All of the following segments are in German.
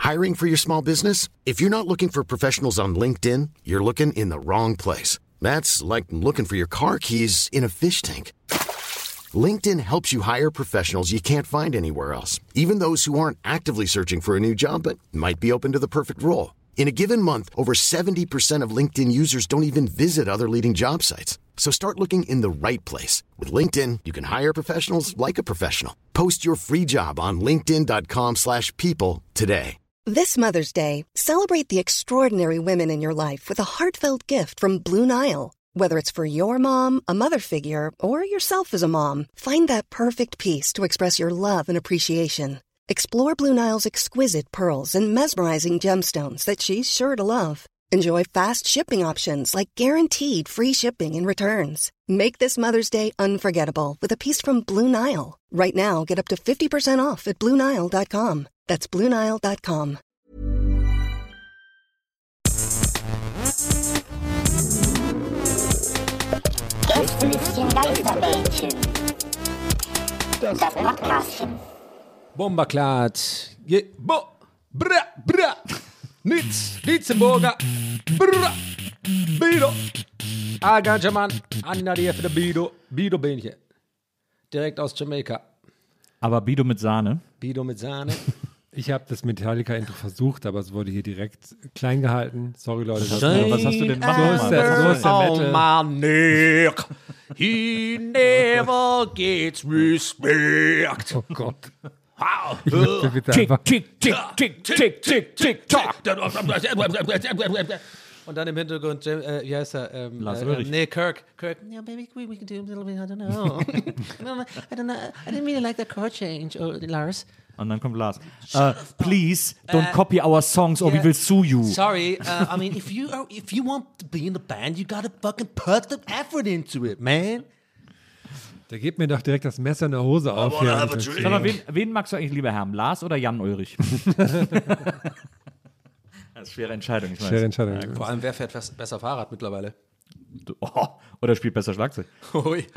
Hiring for your small business? If you're not looking for professionals on LinkedIn, you're looking in the wrong place. That's like looking for your car keys in a fish tank. LinkedIn helps you hire professionals you can't find anywhere else, even those who aren't actively searching for a new job but might be open to the perfect role. In a given month, over 70% of LinkedIn users don't even visit other leading job sites. So start looking in the right place. With LinkedIn, you can hire professionals like a professional. Post your free job on linkedin.com/people today. This Mother's Day, celebrate the extraordinary women in your life with a heartfelt gift from Blue Nile. Whether it's for your mom, a mother figure, or yourself as a mom, find that perfect piece to express your love and appreciation. Explore Blue Nile's exquisite pearls and mesmerizing gemstones that she's sure to love. Enjoy fast shipping options like guaranteed free shipping and returns. Make this Mother's Day unforgettable with a piece from Blue Nile. Right now, get up to 50% off at BlueNile.com. That's BlueNile.com. Gästelistchen Geisterbällchen. Das Podcastchen. Bomberklat. Bra. Nitzenburger. Bra. Bido. Agajaman. Anna für der Bido. Bido-Bähnchen. Direkt aus Jamaika. Aber Bido mit Sahne. Bido mit Sahne. Ich habe das Metallica-Intro versucht, aber es wurde hier direkt klein gehalten. Sorry, Leute. Was hast du denn So ist der Metal. Man Nick. He never gets respect. Oh Gott. Wow. Tick-Tock. Und dann im Hintergrund, wie heißt er? Lars Ulrich. Nee, Kirk. Yeah, baby, we can do a little bit, I don't know. I don't know. I didn't really like the chord change, Lars. Und dann kommt Lars. Please, don't copy our songs or we will sue you. Sorry, I mean, if you want to be in the band, you gotta fucking put the effort into it, man. Der gibt mir doch direkt das Messer in der Hose auf. Sag mal, wen magst du eigentlich lieber, Herrn? Lars oder Jan Ulrich? Das ist eine schwere Entscheidung, ich weiß. Schwere Entscheidung. Vor allem, wer fährt besser Fahrrad mittlerweile? Oder spielt besser Schlagzeug. Hui.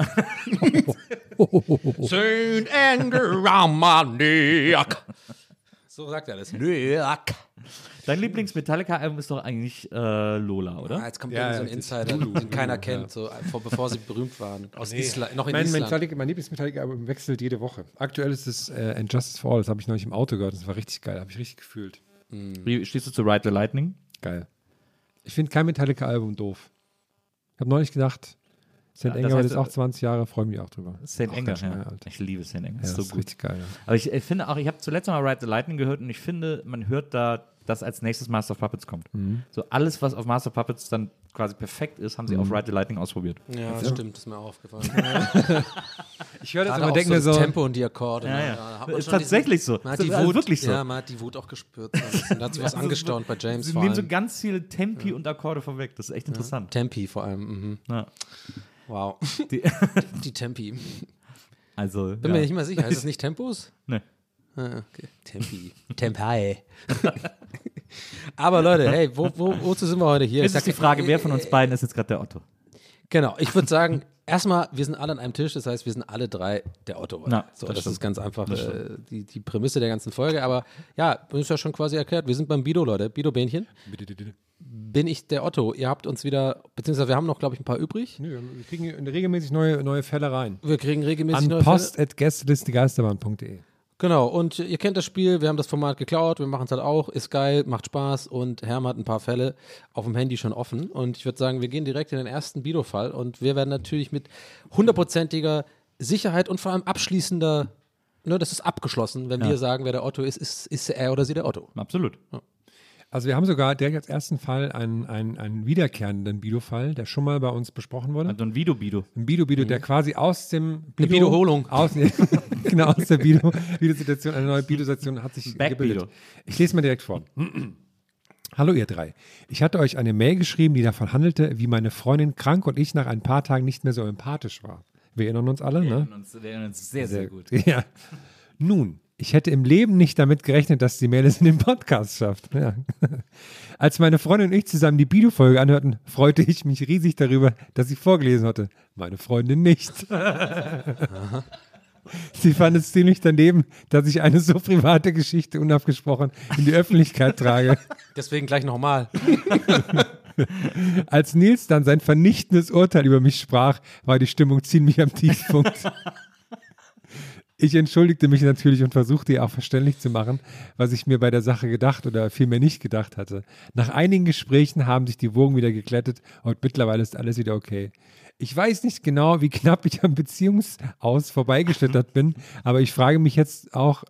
Saint Anger on my neck. So sagt er das. Neck. Dein Lieblings-Metallica-Album ist doch eigentlich Lola, oder? Jetzt kommt so ein Insider, den keiner kennt, so, bevor sie berühmt waren. Aus Island, noch in Mein Island. Mein Lieblings-Metallica-Album wechselt jede Woche. Aktuell ist es And Justice for All. Das habe ich neulich im Auto gehört. Das war richtig geil. Habe ich richtig gefühlt. Wie stehst du zu Ride the Lightning? Geil. Ich finde kein Metallica-Album doof. Ich habe neulich gedacht, St. Anger wird jetzt auch 20 Jahre, freue mich auch drüber. St. Anger, ja. Ich liebe St. Anger. Das ist so ist gut. richtig geil. Ja. Aber ich finde auch, ich habe zuletzt mal Ride the Lightning gehört und ich finde, man hört da, dass als nächstes Master of Puppets kommt. So alles, was auf Master of Puppets dann quasi perfekt ist, haben sie auf Ride the Lightning ausprobiert. Ja, das stimmt, das ist mir auch aufgefallen. Ich höre das Gerade aber auch denke so mir so, das Tempo und die Akkorde. Ja. Hat man Ist schon tatsächlich so. Man hat Das die ist Wut, wirklich so. Ja, man hat die Wut auch gespürt. Da hat sich was angestaunt bei James Sie vor nehmen so allem. ganz viel Tempi und Akkorde vorweg. Das ist echt interessant. Tempi vor allem. Ja. Wow. Die Tempi. Also, Bin mir nicht mal sicher. Heißt das nicht Tempos? Nee. Ah, okay. Tempi. Tempai. Aber Leute, hey, wozu sind wir heute hier? Jetzt ist die Frage, wer von uns beiden ist jetzt gerade der Otto? Genau, ich würde sagen, erstmal, wir sind alle an einem Tisch, das heißt, wir sind alle drei der Otto. Na, das ist ganz einfach die Prämisse der ganzen Folge. Aber ja, ist ja schon quasi erklärt, wir sind beim Bido, Leute. Bido-Bähnchen. Bin ich der Otto. Ihr habt uns wieder, beziehungsweise wir haben noch, glaube ich, ein paar übrig. nö, wir kriegen regelmäßig neue Fälle rein. Wir kriegen regelmäßig An neue Fälle. post@gästelistegeisterbahn.de. Genau, und ihr kennt das Spiel, wir haben das Format geklaut, wir machen es halt auch, ist geil, macht Spaß und Herm hat ein paar Fälle auf dem Handy schon offen und ich würde sagen, wir gehen direkt in den ersten Bido-Fall und wir werden natürlich mit 100%iger Sicherheit und vor allem abschließender, das ist abgeschlossen, wenn wir sagen, wer der Otto ist er oder sie der Otto. Absolut. Ja. Also wir haben sogar direkt als ersten Fall einen wiederkehrenden Bido-Fall, der schon mal bei uns besprochen wurde. Also ein Bido-Bido. Ein Bido, der quasi aus dem Eine Bido-Holung. Genau, aus der Bido-Situation, eine neue Bido-Situation hat sich Back-Bido. gebildet. Ich lese mal direkt vor. Hallo ihr drei. Ich hatte euch eine Mail geschrieben, die davon handelte, wie meine Freundin krank und ich nach ein paar Tagen nicht mehr so empathisch war. Wir erinnern uns alle, ne? Wir erinnern uns sehr, sehr gut. Ja. Nun, ich hätte im Leben nicht damit gerechnet, dass die Mail es in den Podcast schafft. Ja. Als meine Freundin und ich zusammen die Bido-Folge anhörten, freute ich mich riesig darüber, dass sie vorgelesen hatte. Meine Freundin nicht. Sie fand es ziemlich daneben, dass ich eine so private Geschichte unabgesprochen in die Öffentlichkeit trage. Deswegen gleich nochmal. Als Nils dann sein vernichtendes Urteil über mich sprach, war die Stimmung ziemlich am Tiefpunkt. Ich entschuldigte mich natürlich und versuchte ihr auch verständlich zu machen, was ich mir bei der Sache gedacht oder vielmehr nicht gedacht hatte. Nach einigen Gesprächen haben sich die Wogen wieder geglättet und mittlerweile ist alles wieder okay. Ich weiß nicht genau, wie knapp ich am Beziehungsaus vorbeigeschlittert bin, aber ich frage mich jetzt auch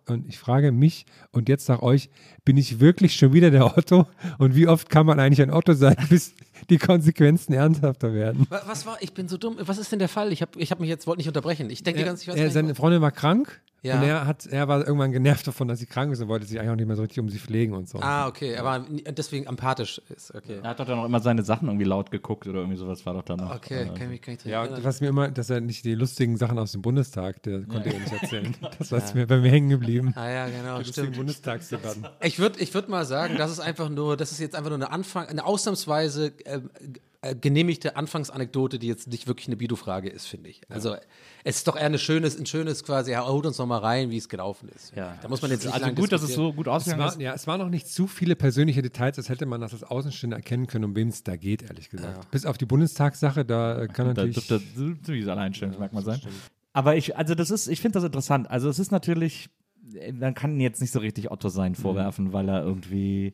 und jetzt nach euch, bin ich wirklich schon wieder der Otto? Und wie oft kann man eigentlich ein Otto sein, bis die Konsequenzen ernsthafter werden? Was war? Ich bin so dumm. Was ist denn der Fall? Ich hab mich jetzt, wollte nicht unterbrechen. Ich denke seine Freundin war krank. Ja. Und er war irgendwann genervt davon, dass sie krank ist und wollte sich eigentlich auch nicht mehr so richtig um sie pflegen und so. Ah, okay. Er war deswegen empathisch ist. Okay. Er hat doch dann auch immer seine Sachen irgendwie laut geguckt oder irgendwie sowas war doch dann noch. Okay, kann ich dran Ja, erinnern. was mir immer, dass er nicht die lustigen Sachen aus dem Bundestag, der konnte er nicht erzählen. Das war bei mir hängen geblieben. Ah ja, genau, Die lustigen stimmt. Bundestagsdebatten. Ich würd mal sagen, das ist jetzt einfach nur eine ausnahmsweise genehmigte Anfangsanekdote, die jetzt nicht wirklich eine Bido-Frage ist, finde ich. Also es ist doch eher ein schönes quasi, holt uns noch mal rein, wie es gelaufen ist. Ja. Da muss man jetzt nicht Also lang gut, dass es diskutieren. so gut ausgegangen ist. Es waren noch nicht zu viele persönliche Details, als hätte man das als Außenstehender erkennen können, um wen es da geht, ehrlich gesagt. Ja. Bis auf die Bundestagssache, da kann Da natürlich... dürfte ziemlich Alleinstellungsmerkmal sein. Aber ich finde das interessant. Also es ist natürlich, man kann jetzt nicht so richtig Otto sein vorwerfen, weil er irgendwie,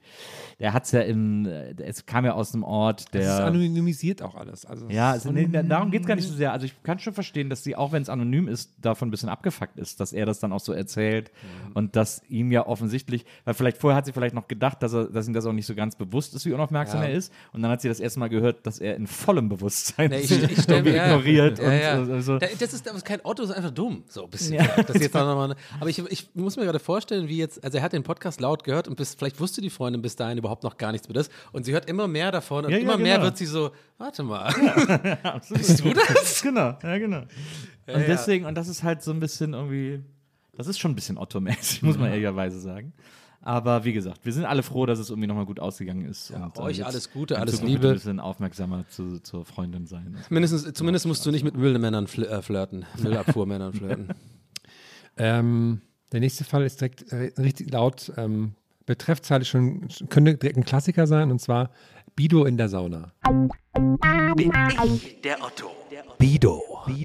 es kam ja aus einem Ort, Das ist der... anonymisiert auch alles. Also Ja, darum geht es gar nicht so sehr. Also ich kann schon verstehen, dass sie, auch wenn es anonym ist, davon ein bisschen abgefuckt ist, dass er das dann auch so erzählt und dass ihm ja offensichtlich, weil vorher hat sie vielleicht noch gedacht, dass ihm das auch nicht so ganz bewusst ist, wie unaufmerksam er ist, und dann hat sie das erste Mal gehört, dass er in vollem Bewusstsein Nee, ich stell mir ignoriert. ja. Und so. Das ist kein Otto, das ist einfach dumm. So ein bisschen. Das jetzt auch noch mal, aber ich muss mir gerade vorstellen, wie jetzt, also er hat den Podcast laut gehört und vielleicht wusste die Freundin bis dahin überhaupt noch gar nichts über das und sie hört immer mehr davon und immer mehr wird sie so, warte mal, bist du das? Genau, ja, genau. Und deswegen, und das ist halt so ein bisschen irgendwie, das ist schon ein bisschen Otto-mäßig, muss man ehrlicherweise sagen. Aber wie gesagt, wir sind alle froh, dass es irgendwie nochmal gut ausgegangen ist. Ja, und euch jetzt alles Gute, in alles Zukunft Liebe. ein bisschen aufmerksamer zur Freundin sein. Zumindest musst du nicht mit Müllmännern flirten, Müllabfuhrmännern flirten. Der nächste Fall ist direkt richtig laut. Betreffzeile könnte direkt ein Klassiker sein, und zwar Bido in der Sauna. Bin ich der Otto? Bido.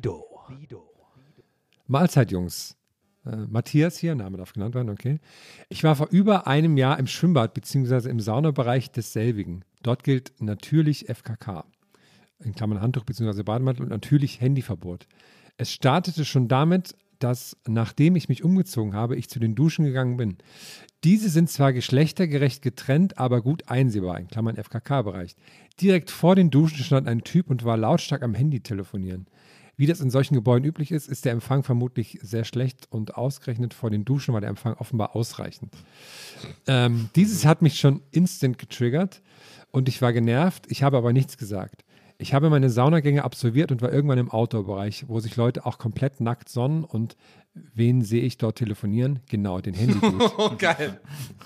Mahlzeit, Jungs. Matthias hier, Name darf genannt werden, okay. Ich war vor über einem Jahr im Schwimmbad bzw. im Saunabereich desselbigen. Dort gilt natürlich FKK, in Klammern Handtuch bzw. Bademantel, und natürlich Handyverbot. Es startete schon damit, dass, nachdem ich mich umgezogen habe, ich zu den Duschen gegangen bin. Diese sind zwar geschlechtergerecht getrennt, aber gut einsehbar, in Klammern FKK-Bereich. Direkt vor den Duschen stand ein Typ und war lautstark am Handy telefonieren. Wie das in solchen Gebäuden üblich ist, ist der Empfang vermutlich sehr schlecht, und ausgerechnet vor den Duschen war der Empfang offenbar ausreichend. Dieses hat mich schon instant getriggert und ich war genervt, ich habe aber nichts gesagt. Ich habe meine Saunagänge absolviert und war irgendwann im Outdoor-Bereich, wo sich Leute auch komplett nackt sonnen, und wen sehe ich dort telefonieren? Genau, den Handydude. Oh, geil.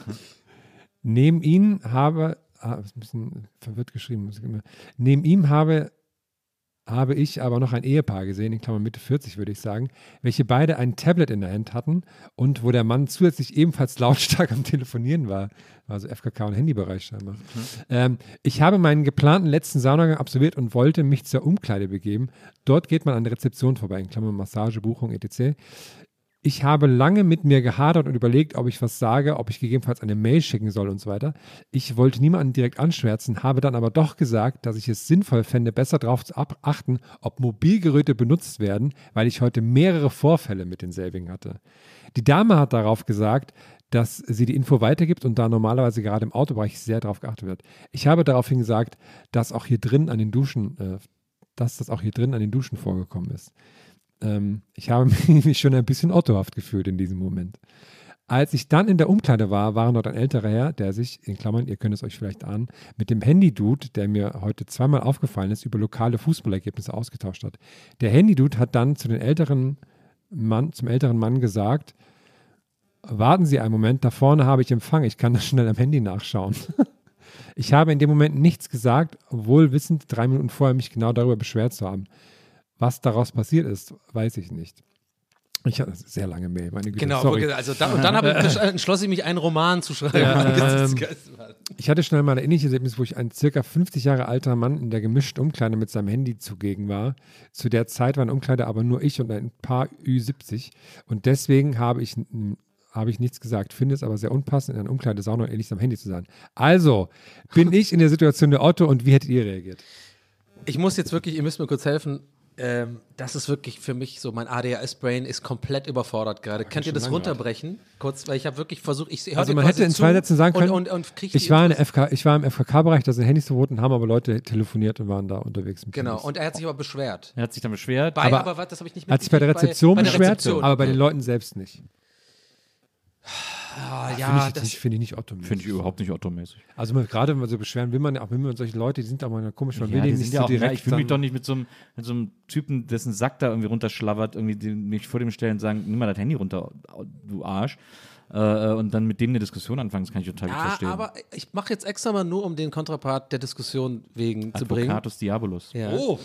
Neben ihm habe, ist ein bisschen verwirrt geschrieben, neben ihm habe ich aber noch ein Ehepaar gesehen, in Klammern Mitte 40 würde ich sagen, welche beide ein Tablet in der Hand hatten und wo der Mann zusätzlich ebenfalls lautstark am Telefonieren war. Also FKK und Handybereich scheinbar. Ich habe meinen geplanten letzten Saunagang absolviert und wollte mich zur Umkleide begeben. Dort geht man an der Rezeption vorbei, in Klammern Massage, Buchung, etc. Ich habe lange mit mir gehadert und überlegt, ob ich was sage, ob ich gegebenenfalls eine Mail schicken soll und so weiter. Ich wollte niemanden direkt anschwärzen, habe dann aber doch gesagt, dass ich es sinnvoll fände, besser darauf zu achten, ob Mobilgeräte benutzt werden, weil ich heute mehrere Vorfälle mit denselbigen hatte. Die Dame hat darauf gesagt, dass sie die Info weitergibt und da normalerweise gerade im Autobereich sehr darauf geachtet wird. Ich habe daraufhin gesagt, dass das auch hier drin an den Duschen vorgekommen ist. Ich habe mich schon ein bisschen ottohaft gefühlt in diesem Moment. Als ich dann in der Umkleide war, dort ein älterer Herr, der sich, in Klammern, ihr könnt es euch vielleicht ahnen, mit dem Handy-Dude, der mir heute zweimal aufgefallen ist, über lokale Fußballergebnisse ausgetauscht hat. Der Handy-Dude hat dann zum älteren Mann gesagt: Warten Sie einen Moment, da vorne habe ich Empfang, ich kann das schnell am Handy nachschauen. Ich habe in dem Moment nichts gesagt, obwohl wissend 3 Minuten vorher mich genau darüber beschwert zu haben. Was daraus passiert ist, weiß ich nicht. Ich hatte eine sehr lange Mail, meine Güte. Genau, sorry. also dann entschloss ich mich, einen Roman zu schreiben. Ich hatte schnell mal ein ähnliches Erlebnis, wo ich ein circa 50 Jahre alter Mann in der gemischten Umkleide mit seinem Handy zugegen war. Zu der Zeit war in Umkleide aber nur ich und ein paar Ü70 und deswegen habe ich nichts gesagt, finde es aber sehr unpassend, in einer Umkleidesauna ähnlich am Handy zu sein. Also, bin ich in der Situation der Otto und wie hättet ihr reagiert? Ich muss jetzt wirklich, ihr müsst mir kurz helfen. Das ist wirklich für mich so, mein ADHS-Brain ist komplett überfordert gerade. Könnt ihr das runterbrechen? Kurz, weil ich habe wirklich versucht, also man hätte in 2 Sätzen sagen können, und ich war im FKK-Bereich, da sind Handys verboten, haben aber Leute telefoniert und waren da unterwegs. Mit genau, Handys. und er hat sich aber beschwert. Er hat sich dann beschwert. Aber was, das habe ich nicht hat sich bei der Rezeption beschwert, aber bei okay. den Leuten selbst nicht. Ja, Finde ich nicht Otto-mäßig. Finde ich überhaupt nicht Otto-mäßig. Also gerade wenn man so beschweren will, man solche Leute, die sind auch mal komisch, man will die denen sind nicht ja so auch, direkt. ich fühle mich doch nicht mit so einem Typen, dessen Sack da irgendwie runterschlabbert, irgendwie mich vor dem stellen und sagen, nimm mal das Handy runter, du Arsch. Und dann mit dem eine Diskussion anfangen, das kann ich total gut verstehen. Aber ich mache jetzt extra mal nur, um den Kontrapart der Diskussion wegen zu bringen. Advocatus Diabolus. Ja. Oh!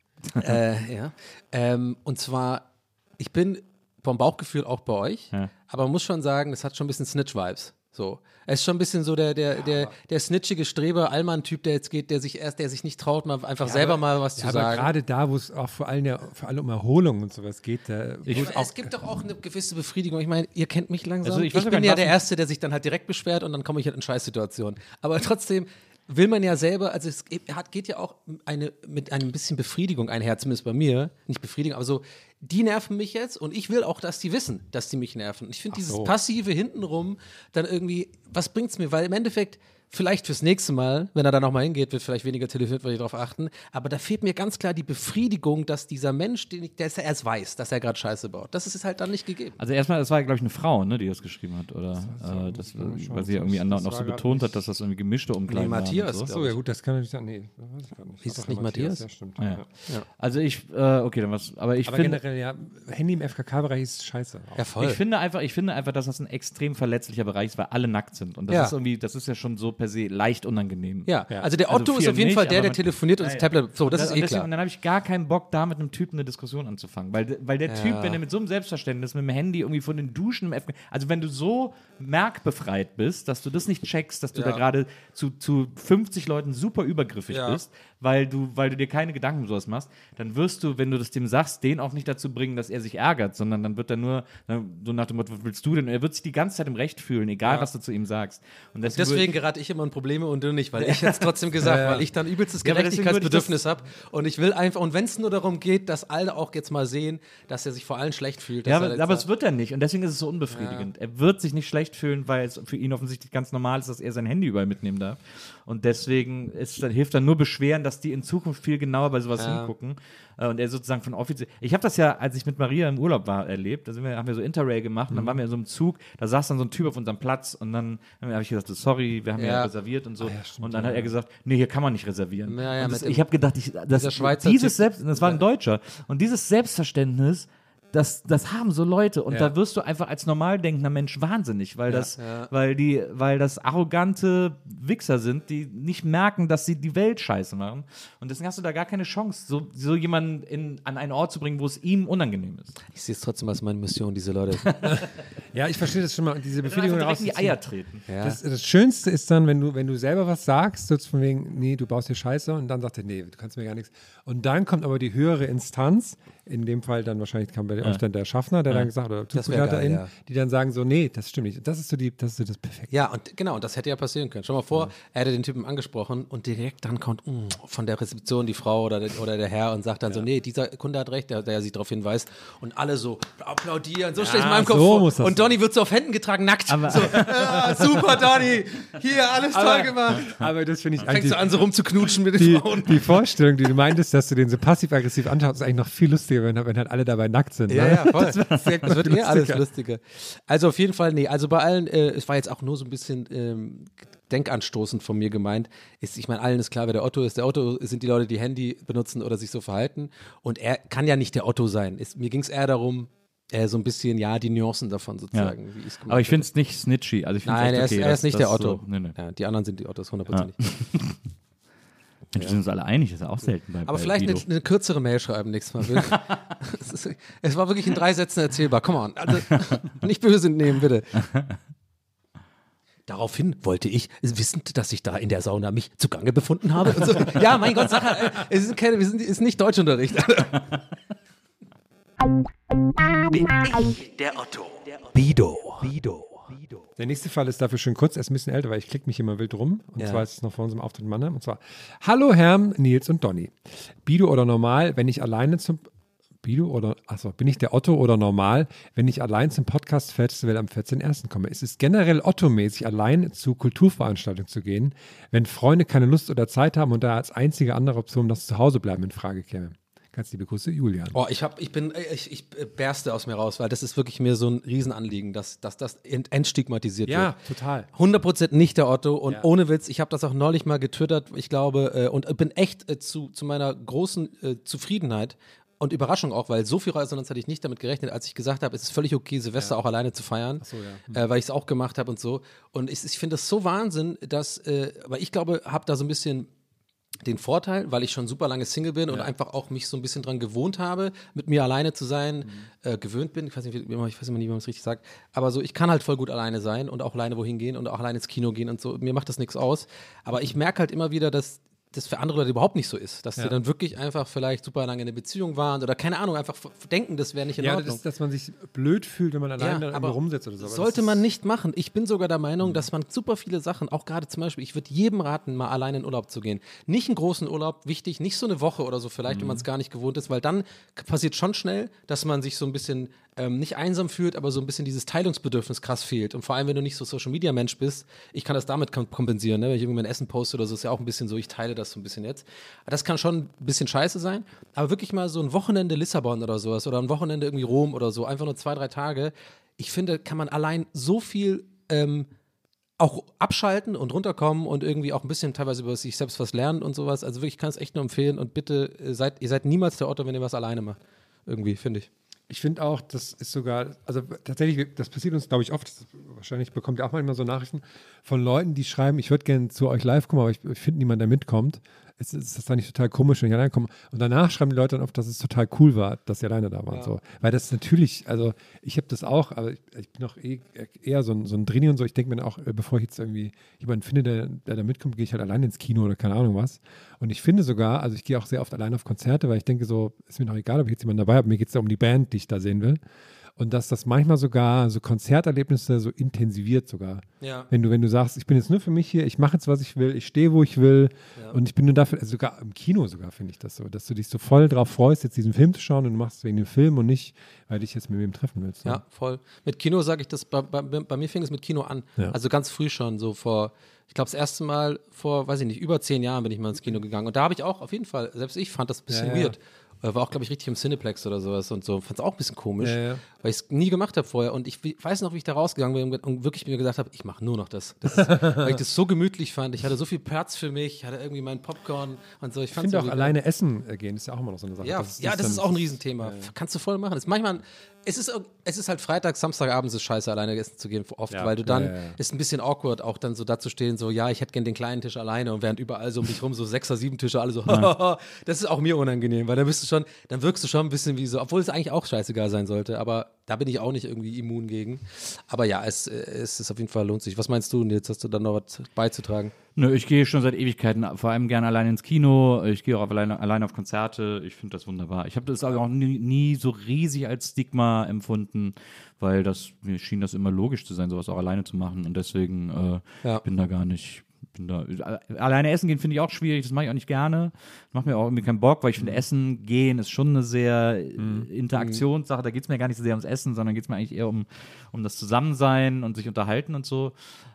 Und zwar, ich bin vom Bauchgefühl auch bei euch, aber man muss schon sagen, das hat schon ein bisschen Snitch-Vibes. So. Er ist schon ein bisschen so der snitchige Streber, Allmann-Typ, der jetzt geht, der sich nicht traut, mal einfach selber mal was zu sagen. Aber gerade da, wo es auch vor allem um Erholung und sowas geht, es gibt doch auch eine gewisse Befriedigung. Ich meine, ihr kennt mich langsam. Also ich bin ja der Erste, der sich dann halt direkt beschwert und dann komme ich halt in Scheißsituationen. Aber trotzdem will man ja selber, also es geht ja auch mit einem bisschen Befriedigung einher, zumindest bei mir, nicht Befriedigung, aber so, die nerven mich jetzt und ich will auch, dass die wissen, dass die mich nerven. Ich finde dieses Passive hintenrum dann irgendwie, was bringt's mir? Weil im Endeffekt, vielleicht fürs nächste Mal, wenn er da nochmal hingeht, wird vielleicht weniger telefoniert, weil ich darauf achten, aber da fehlt mir ganz klar die Befriedigung, dass dieser Mensch, der erst weiß, dass er gerade Scheiße baut. Das ist es halt dann nicht gegeben. Also erstmal, das war, glaube ich, eine Frau, ne, die das geschrieben hat, oder? Weil sie irgendwie andauernd noch so betont hat, dass das irgendwie gemischte Umkleiden waren. Matthias. So. Achso, ja gut, das kann natürlich sein. Nee, das weiß ich gar nicht. Hieß es nicht Matthias? Ja, stimmt. Ja. Also okay, dann was. Aber ich finde generell, ja, Handy im FKK-Bereich ist scheiße. Ja, voll. Ich finde einfach, dass das ein extrem verletzlicher Bereich ist, weil alle nackt sind. Und das ist irgendwie, das ist ja schon so per se leicht unangenehm. Ja, also der Otto ist auf jeden Fall der telefoniert und das Tablet. So, das ist eh klar. Und dann habe ich gar keinen Bock, da mit einem Typen eine Diskussion anzufangen. Weil der Typ, wenn er mit so einem Selbstverständnis, mit dem Handy irgendwie von den Duschen im also wenn du so merkbefreit bist, dass du das nicht checkst, dass du da gerade zu 50 Leuten super übergriffig bist, weil du dir keine Gedanken um sowas machst, dann wirst du, wenn du das dem sagst, den auch nicht dazu bringen, dass er sich ärgert, sondern dann wird er nur so nach dem Motto, was willst du denn? Und er wird sich die ganze Zeit im Recht fühlen, egal was du zu ihm sagst. Und deswegen gerate ich immer in Probleme und du nicht, weil ich jetzt trotzdem gesagt, weil ich dann übelstes Gerechtigkeitsbedürfnis habe und ich will einfach, und wenn es nur darum geht, dass alle auch jetzt mal sehen, dass er sich vor allem schlecht fühlt. Ja, aber es wird er nicht und deswegen ist es so unbefriedigend. Ja. Er wird sich nicht schlecht fühlen, weil es für ihn offensichtlich ganz normal ist, dass er sein Handy überall mitnehmen darf. Und deswegen hilft dann nur Beschweren, dass die in Zukunft viel genauer bei sowas hingucken. Und er sozusagen von offiziell. Ich habe das ja, als ich mit Maria im Urlaub war, erlebt. Da haben wir so Interrail gemacht und dann waren wir in so einem Zug. Da saß dann so ein Typ auf unserem Platz und dann habe ich gesagt, sorry, wir haben ja reserviert und so. Und dann hat er gesagt, nee, hier kann man nicht reservieren. Ich habe gedacht, das war ein Deutscher. Und dieses Selbstverständnis, das haben so Leute und da wirst du einfach als normal denkender Mensch wahnsinnig, weil das arrogante Wichser sind, die nicht merken, dass sie die Welt scheiße machen und deswegen hast du da gar keine Chance, so jemanden an einen Ort zu bringen, wo es ihm unangenehm ist. Ich sehe es trotzdem als meine Mission, diese Leute. Ja, ich verstehe das schon mal, diese Befriedigung direkt in die Eier treten. Ja. Das Schönste ist dann, wenn du selber was sagst, so von wegen, nee, du baust hier Scheiße und dann sagt er, nee, du kannst mir gar nichts. Und dann kommt aber die höhere Instanz, in dem Fall dann wahrscheinlich kam bei euch dann der Schaffner, der dann gesagt hat, oder Zugbegleiterin, die dann sagen so, nee, das stimmt nicht. Das ist so das Perfekte. Ja, und genau, und das hätte ja passieren können. Schau mal vor, er hätte den Typen angesprochen und direkt dann kommt von der Rezeption die Frau oder der Herr und sagt dann so, nee, dieser Kunde hat recht, der sie darauf hinweist und alle so applaudieren, so stelle ich in meinem Kopf vor. Und Donny wird so auf Händen getragen, nackt. Aber so, super Donny, hier, alles toll gemacht. Aber das finde ich eigentlich... Fängst du an, so rumzuknutschen mit den Frauen. Die Vorstellung, die du meintest, dass du den so passiv-aggressiv anschaust, ist eigentlich noch viel lustiger, wenn halt alle dabei nackt sind. Ja, ne? ja, voll. Das wird eher alles lustiger. Also auf jeden Fall, nee, also bei allen, es war jetzt auch nur so ein bisschen denkanstoßend von mir gemeint, ich meine, allen ist klar, wer der Otto ist. Der Otto sind die Leute, die Handy benutzen oder sich so verhalten und er kann ja nicht der Otto sein. Mir ging es eher darum, so ein bisschen, die Nuancen davon sozusagen. Ja. Wie ich's gemacht aber ich finde es nicht snitchy. Also Nein, er ist nicht der Otto. So, nee. Ja, die anderen sind die Ottos, 100%. Wir sind uns alle einig, das ist ja auch selten bei Aber vielleicht eine kürzere Mail schreiben nächstes Mal. Es war wirklich in 3 Sätzen erzählbar. Come on. Also, nicht böse nehmen, bitte. Daraufhin wollte ich, wissend, dass ich da in der Sauna mich zugange befunden habe. Und so. Ja, mein Gott, sag halt, es ist nicht Deutschunterricht. Bin ich der Otto? Bido. Der nächste Fall ist dafür schon kurz, er ist ein bisschen älter, weil ich klicke mich immer wild rum. Und zwar ist es noch vor unserem Auftritt in Mannheim. Und zwar: Hallo Herm, Nils und Donny. Bido oder normal, wenn ich alleine zum bin ich der Otto oder normal, wenn ich allein zum Podcast-Festival am 14.01. komme? Ist es generell Otto-mäßig, allein zu Kulturveranstaltungen zu gehen, wenn Freunde keine Lust oder Zeit haben und da als einzige andere Option das Zuhausebleiben in Frage käme? Ganz liebe Grüße, Julian. Oh, ich berste aus mir raus, weil das ist wirklich mir so ein Riesenanliegen, dass das entstigmatisiert wird. Ja, total. 100% nicht der Otto und ohne Witz, ich habe das auch neulich mal getwittert, ich glaube, und bin echt zu meiner großen Zufriedenheit und Überraschung auch, weil so viel Resonanz hatte ich nicht damit gerechnet, als ich gesagt habe, es ist völlig okay, Silvester auch alleine zu feiern, weil ich es auch gemacht habe und so. Und ich finde das so Wahnsinn, dass, weil ich glaube, habe da so ein bisschen den Vorteil, weil ich schon super lange Single bin und einfach auch mich so ein bisschen dran gewohnt habe, mit mir alleine zu sein, gewöhnt bin. Ich weiß immer nicht, wie man es richtig sagt, aber so, ich kann halt voll gut alleine sein und auch alleine wohin gehen und auch alleine ins Kino gehen und so. Mir macht das nichts aus. Aber ich merke halt immer wieder, dass das für andere Leute überhaupt nicht so ist. Dass sie dann wirklich einfach vielleicht super lange in einer Beziehung waren oder keine Ahnung, einfach denken, das wäre nicht in Ordnung. Ja, dass man sich blöd fühlt, wenn man alleine irgendwo rumsitzt oder so. Aber sollte man nicht machen. Ich bin sogar der Meinung, dass man super viele Sachen, auch gerade zum Beispiel, ich würde jedem raten, mal alleine in Urlaub zu gehen. Nicht einen großen Urlaub, wichtig, nicht so eine Woche oder so vielleicht, wenn man es gar nicht gewohnt ist, weil dann passiert schon schnell, dass man sich so ein bisschen nicht einsam fühlt, aber so ein bisschen dieses Teilungsbedürfnis krass fehlt. Und vor allem, wenn du nicht so Social-Media-Mensch bist, ich kann das damit kompensieren, ne? Wenn ich irgendwie mein Essen poste oder so, ist ja auch ein bisschen so, ich teile das so ein bisschen jetzt. Das kann schon ein bisschen scheiße sein, aber wirklich mal so ein Wochenende Lissabon oder sowas oder ein Wochenende irgendwie Rom oder so, einfach nur 2-3 Tage. Ich finde, kann man allein so viel auch abschalten und runterkommen und irgendwie auch ein bisschen teilweise über sich selbst was lernen und sowas. Also wirklich, ich kann es echt nur empfehlen und bitte, ihr seid niemals der Otto, wenn ihr was alleine macht. Irgendwie, finde ich. Ich finde auch, das ist sogar, also tatsächlich, das passiert uns, glaube ich, oft. Wahrscheinlich bekommt ihr auch manchmal so Nachrichten von Leuten, die schreiben, ich würde gerne zu euch live kommen, aber ich finde niemanden, der mitkommt. Ist das dann nicht total komisch, wenn ich alleine komme? Und danach schreiben die Leute dann oft, dass es total cool war, dass sie alleine da waren. So. Weil das natürlich, also ich habe das auch, aber ich bin auch eher so ein Drini und so. Ich denke mir auch, bevor ich jetzt irgendwie jemanden finde, der da mitkommt, gehe ich halt alleine ins Kino oder keine Ahnung was. Und ich finde sogar, also ich gehe auch sehr oft alleine auf Konzerte, weil ich denke so, ist mir noch egal, ob ich jetzt jemanden dabei habe, mir geht es ja um die Band, die ich da sehen will. Und dass das manchmal sogar so Konzerterlebnisse so intensiviert sogar. Ja. Wenn du sagst, ich bin jetzt nur für mich hier, ich mache jetzt, was ich will, ich stehe, wo ich will und ich bin nur dafür, also sogar im Kino sogar finde ich das so, dass du dich so voll drauf freust, jetzt diesen Film zu schauen und du machst es wegen dem Film und nicht, weil du dich jetzt mit wem treffen willst. Ne? Ja, voll. Mit Kino sage ich das, bei mir fing es mit Kino an. Ja. Also ganz früh schon, so ich glaube, das erste Mal vor, weiß ich nicht, über 10 Jahren bin ich mal ins Kino gegangen und da habe ich auch auf jeden Fall, selbst ich fand das ein bisschen weird. War auch, glaube ich, richtig im Cineplex oder sowas und so. Fand es auch ein bisschen komisch, weil ich es nie gemacht habe vorher. Und ich weiß noch, wie ich da rausgegangen bin und wirklich mir gesagt habe, ich mache nur noch das. Weil ich das so gemütlich fand. Ich hatte so viel Platz für mich, hatte irgendwie meinen Popcorn und so. Ich finde auch alleine essen gehen ist ja auch immer noch so eine Sache. Ja, das ist auch ein Riesenthema. Kannst du voll machen. Das ist manchmal, es ist halt Freitag, Samstagabends ist scheiße, alleine essen zu gehen oft, weil du dann, ist ein bisschen awkward, auch dann so da zu stehen, so, ja, ich hätte gern den kleinen Tisch alleine und während überall so um dich rum so 6er, 7 Tische, alle so, das ist auch mir unangenehm, weil dann wirkst du schon ein bisschen wie so, obwohl es eigentlich auch scheißegal sein sollte, aber da bin ich auch nicht irgendwie immun gegen. Aber ja, es ist auf jeden Fall, lohnt sich. Was meinst du? Und jetzt hast du dann noch was beizutragen? Nö, ich gehe schon seit Ewigkeiten, vor allem gerne alleine ins Kino. Ich gehe auch alleine auf Konzerte. Ich finde das wunderbar. Ich habe das aber auch nie so riesig als Stigma empfunden, weil mir schien das immer logisch zu sein, sowas auch alleine zu machen. Und deswegen bin da gar nicht. Alleine essen gehen finde ich auch schwierig, das mache ich auch nicht gerne. Macht mir auch irgendwie keinen Bock, weil ich finde, Essen gehen ist schon eine sehr Interaktionssache. Da geht es mir gar nicht so sehr ums Essen, sondern geht es mir eigentlich eher um das Zusammensein und sich unterhalten und so.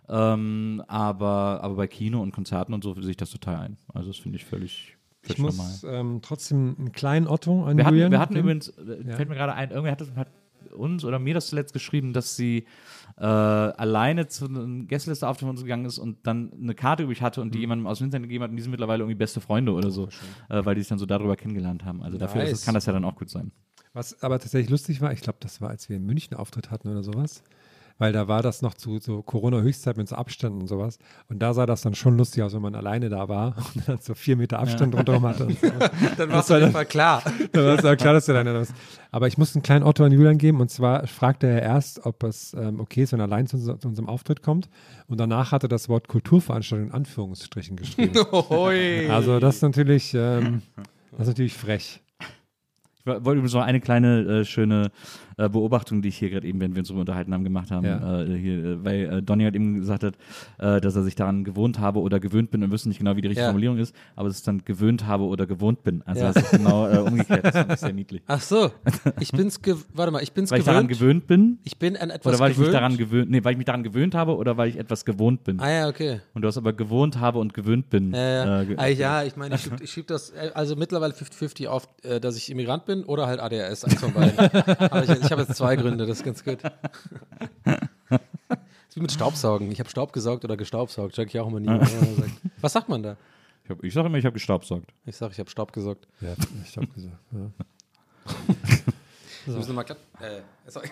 Aber bei Kino und Konzerten und so sehe ich das total ein. Also das finde ich völlig normal. Ich muss trotzdem einen kleinen Otto an Julian. Wir hatten übrigens, fällt mir gerade ein, irgendwer hat uns oder mir das zuletzt geschrieben, dass sie alleine zu einem Gästeliste-Auftritt von uns gegangen ist und dann eine Karte übrig hatte und die jemandem aus dem Internet gegeben hat und die sind mittlerweile irgendwie beste Freunde oder so, weil die sich dann so darüber kennengelernt haben. Also dafür kann das ja dann auch gut sein. Was aber tatsächlich lustig war, ich glaube, das war, als wir in München Auftritt hatten oder sowas, weil da war das noch zu so Corona-Höchstzeit mit so Abständen und sowas. Und da sah das dann schon lustig aus, wenn man alleine da war und dann so 4 Meter Abstand rundherum hatte. Und so. Dann war es auf jeden Fall klar. Dann war es auch klar, dass du dann was. Aber ich musste einen kleinen Otto an Julian geben und zwar fragte er erst, ob es okay ist, wenn er allein zu unserem Auftritt kommt. Und danach hat er das Wort Kulturveranstaltung in Anführungsstrichen geschrieben. Also das ist natürlich frech. Ich wollte übrigens noch eine kleine schöne Beobachtung, die ich hier gerade eben, wenn wir uns darüber unterhalten haben, gemacht haben, weil Donny halt eben gesagt hat, dass er sich daran gewohnt habe oder gewöhnt bin und wüsste nicht genau, wie die richtige Formulierung ist, aber es ist dann gewöhnt habe oder gewohnt bin. Also das ist genau umgekehrt, das finde ich sehr niedlich. Ach so, ich bin's gewöhnt. Weil ich daran gewöhnt bin? Ich bin an etwas oder weil gewöhnt? Ich mich daran gewöhnt, weil ich mich daran gewöhnt habe oder weil ich etwas gewohnt bin. Ah ja, okay. Und du hast aber gewohnt habe und gewöhnt bin. Ich meine, ich schieb das also mittlerweile 50-50 auf, dass ich Immigrant bin oder halt ADHS, eins von beiden. Aber ich habe jetzt 2 Gründe, das ist ganz gut. Das ist wie mit Staubsaugen. Ich habe Staub gesaugt oder gestaubsaugt, sag ich auch immer nie. Was sagt man da? Ich sage immer, ich habe gestaubsaugt. Ich sage, ich habe Staub gesaugt. Ja, ich habe gesagt. Ja. Das müssen wir mal sorry.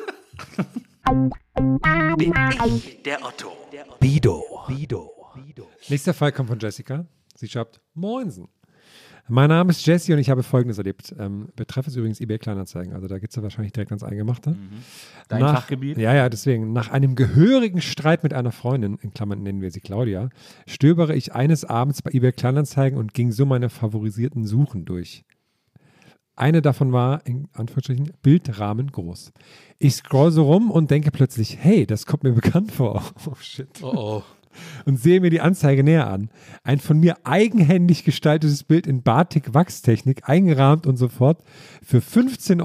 Bin ich der Otto. Bido. Nächster Fall kommt von Jessica. Sie schreibt, Moinsen. Mein Name ist Jessie und ich habe Folgendes erlebt. Betreff es übrigens eBay Kleinanzeigen. Also da geht es ja wahrscheinlich direkt ans Eingemachte. Dein Fachgebiet? Ja, deswegen. Nach einem gehörigen Streit mit einer Freundin, in Klammern nennen wir sie Claudia, stöbere ich eines Abends bei eBay Kleinanzeigen und ging so meine favorisierten Suchen durch. Eine davon war, in Anführungsstrichen, Bildrahmen groß. Ich scroll so rum und denke plötzlich, hey, das kommt mir bekannt vor. Oh shit. Oh. Und sehe mir die Anzeige näher an. Ein von mir eigenhändig gestaltetes Bild in Batik-Wachstechnik, eingerahmt und so fort, für 15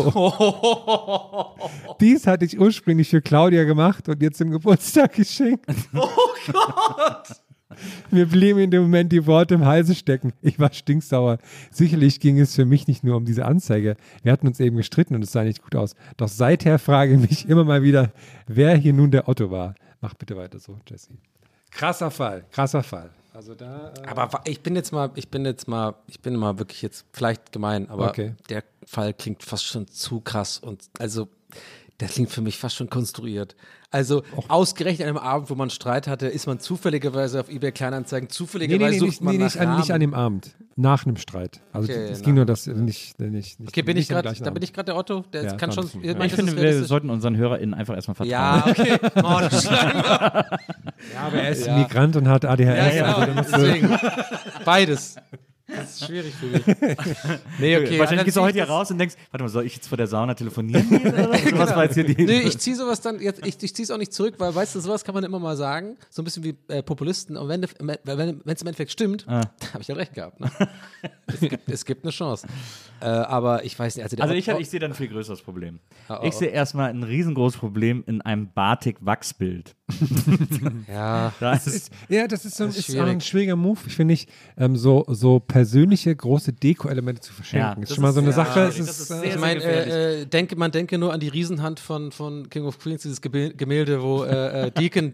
€. Dies hatte ich ursprünglich für Claudia gemacht und ihr zum Geburtstag geschenkt. Oh Gott! Mir blieben in dem Moment die Worte im Halse stecken. Ich war stinksauer. Sicherlich ging es für mich nicht nur um diese Anzeige. Wir hatten uns eben gestritten und es sah nicht gut aus. Doch seither frage ich mich immer mal wieder, wer hier nun der Otto war. Mach bitte weiter so, Jessie. Krasser Fall. Also da. Aber ich bin mal wirklich jetzt vielleicht gemein, aber okay. Der Fall klingt fast schon zu krass und also der klingt für mich fast schon konstruiert. Also ausgerechnet an einem Abend, wo man Streit hatte, ist man zufälligerweise auf eBay Kleinanzeigen, zufälligerweise sucht man nach Rahmen. Nicht an dem Abend, nach einem Streit. Also okay, es ging nur das nicht. Okay, bin ich gerade der Otto? Der ja, kann schon. Ich finde, wir sollten unseren HörerInnen einfach erstmal vertrauen. Ja, okay. Oh, das ja, aber er ist Migrant und hat ADHS. Ja, genau. Deswegen. Beides. Das ist schwierig für mich. Nee, okay. Wahrscheinlich gehst du heute hier raus und denkst, warte mal, soll ich jetzt vor der Sauna telefonieren gehen? Oder? Was war jetzt hier die Nee, ich ziehe sowas dann, ich ziehe es auch nicht zurück, weil, weißt du, sowas kann man immer mal sagen, so ein bisschen wie Populisten. Und wenn es im Endeffekt stimmt, habe ich ja recht gehabt. Ne? Es gibt eine Chance. Aber ich weiß nicht. Also ich sehe da ein viel größeres Problem. Ich sehe erstmal ein riesengroßes Problem in einem Batik-Wachsbild. Ja. Das ist auch ein schwieriger Move, finde ich, so persönliche große Deko-Elemente zu verschenken. Ja, ist schon mal so eine Sache. Ich meine, man denke nur an die Riesenhand von King of Queens, dieses Gemälde, wo Deacon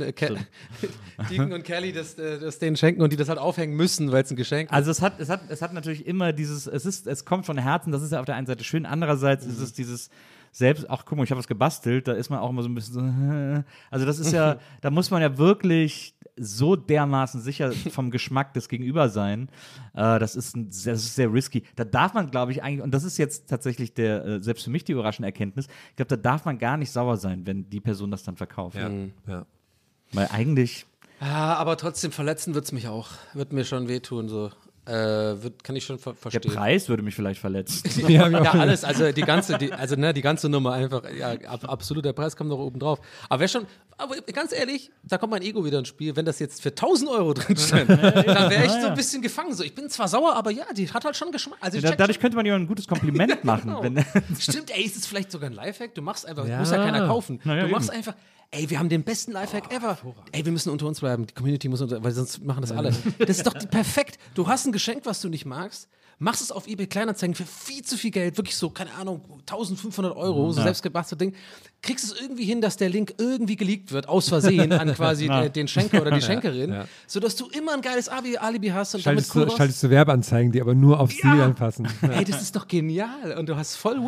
und Kelly das denen schenken und die das halt aufhängen müssen, weil es ein Geschenk ist. Also es hat natürlich immer dieses, es kommt von Herzen, das ist ja auf der einen Seite schön, andererseits ist es dieses selbst, ach guck mal, ich habe was gebastelt, da ist man auch immer so ein bisschen so, also das ist ja, da muss man ja wirklich so dermaßen sicher vom Geschmack des Gegenüber sein, das ist sehr risky. Da darf man, glaube ich, eigentlich, und das ist jetzt tatsächlich selbst für mich die überraschende Erkenntnis, ich glaube, da darf man gar nicht sauer sein, wenn die Person das dann verkauft. Ja. Weil eigentlich... Ja, aber trotzdem verletzen wird mir schon wehtun, so. Kann ich schon verstehen. Der Preis würde mich vielleicht verletzen. Ja, alles, also die ganze Nummer einfach, ja, absolut, der Preis kommt noch oben drauf. Aber ganz ehrlich, da kommt mein Ego wieder ins Spiel, wenn das jetzt für 1.000 € drin steht, dann wäre ich so ein bisschen gefangen. So, ich bin zwar sauer, aber ja, die hat halt schon Geschmack. Also dadurch könnte man ja ein gutes Kompliment machen. Genau. Stimmt, ist es vielleicht sogar ein Lifehack? Du machst einfach, muss ja keiner kaufen. Du machst einfach, wir haben den besten Lifehack ever. Wir müssen unter uns bleiben. Die Community muss weil sonst machen das alle. Das ist doch perfekt. Du hast ein Geschenk, was du nicht magst, machst es auf eBay Kleinanzeigen für viel zu viel Geld, wirklich so, keine Ahnung, 1.500 €, so selbstgebasteltes Ding. Kriegst es irgendwie hin, dass der Link irgendwie geleakt wird, aus Versehen, an quasi den Schenker oder die Schenkerin, sodass du immer ein geiles Alibi hast. Und schaltest du Werbeanzeigen, die aber nur auf sie anpassen. Das ist doch genial und du hast voll Win.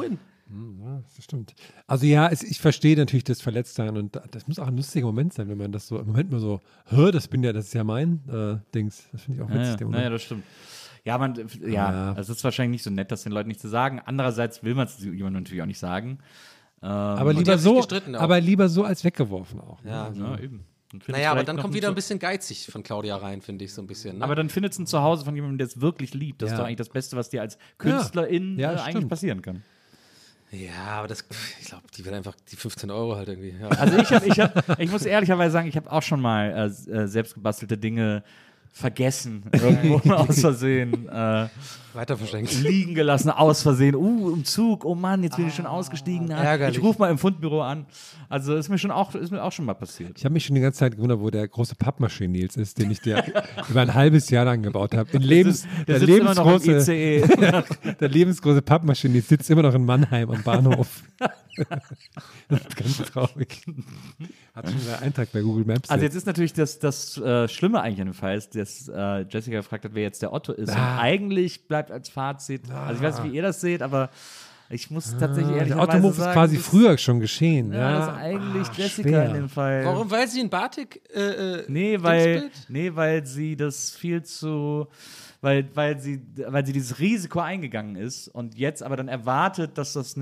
Das stimmt. Also ja, ich verstehe natürlich das Verletztsein und das muss auch ein lustiger Moment sein, wenn man das so im Moment mal so, das ist ja mein Dings. Das finde ich auch witzig. Ja, das stimmt. Ja, es ist wahrscheinlich nicht so nett, das den Leuten nicht zu sagen. Andererseits will man es jemandem natürlich auch nicht sagen. Aber die lieber haben sich so, gestritten auch. als weggeworfen auch. Ne? Ja. Ja, eben. Naja, aber dann kommt wieder ein bisschen geizig von Claudia rein, finde ich so ein bisschen. Ne? Aber dann findet es ein Zuhause von jemandem, der es wirklich liebt. Das ist doch eigentlich das Beste, was dir als Künstlerin eigentlich stimmt. passieren kann. Ja, aber ich glaube, die will einfach die 15 € halt irgendwie. Ja. Also ich muss ehrlicherweise sagen, ich habe auch schon mal selbstgebastelte Dinge vergessen, irgendwo aus Versehen Weiter verschenkt. liegen gelassen, aus Versehen. Im Zug, oh Mann, jetzt bin ich schon ausgestiegen. ärgerlich. Ich rufe mal im Fundbüro an. Also ist mir auch schon mal passiert. Ich habe mich schon die ganze Zeit gewundert, wo der große Pappmaschinen-Nils ist, den ich dir über ein halbes Jahr lang gebaut habe. Der sitzt immer noch im ICE. Der lebensgroße Pappmaschinen-Nils sitzt immer noch in Mannheim am Bahnhof. Das ist ganz traurig. Hat schon einen Eintrag bei Google Maps. Also jetzt ist natürlich das Schlimme eigentlich an dem Fall, ist, dass Jessica gefragt hat, wer jetzt der Otto ist. Und eigentlich bleibt als Fazit, also ich weiß nicht, wie ihr das seht, aber ich muss tatsächlich ehrlich der sagen, Otto-Move ist quasi früher schon geschehen. das ist eigentlich Jessica schwer. in dem Fall. Warum? Weil sie ein Batik Nee, weil sie das viel zu, weil sie dieses Risiko eingegangen ist und jetzt aber dann erwartet, dass das